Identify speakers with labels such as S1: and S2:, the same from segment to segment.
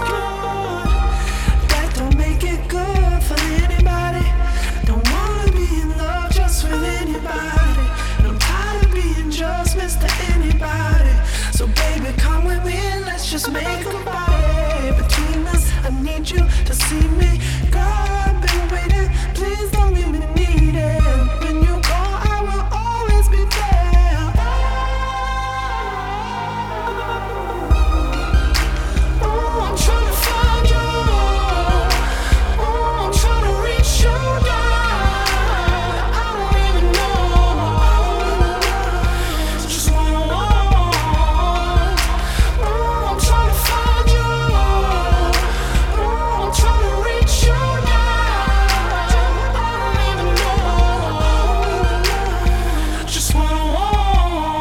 S1: good. That don't make it good for anybody. Don't wanna be in love just with anybody. And I'm tired of being just Mr. Anybody. So baby, come with me and let's just make a body. Between us, I need you to see me. Girl, I've been waiting. Please don't leave me needed. When you go, I will always be there. Oh, I'm trying to find you. Oh, I'm trying to reach you down. I don't even know. Just what I want. Oh, I'm trying to find you. Oh, I'm trying to reach you down. I don't even know. Just what I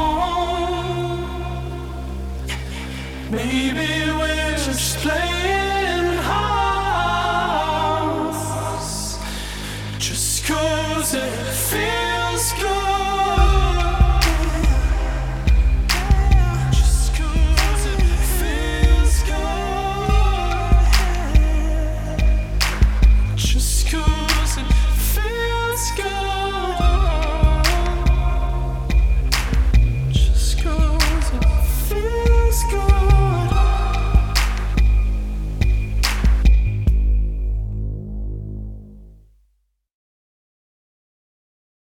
S1: want. Maybe we're just playing.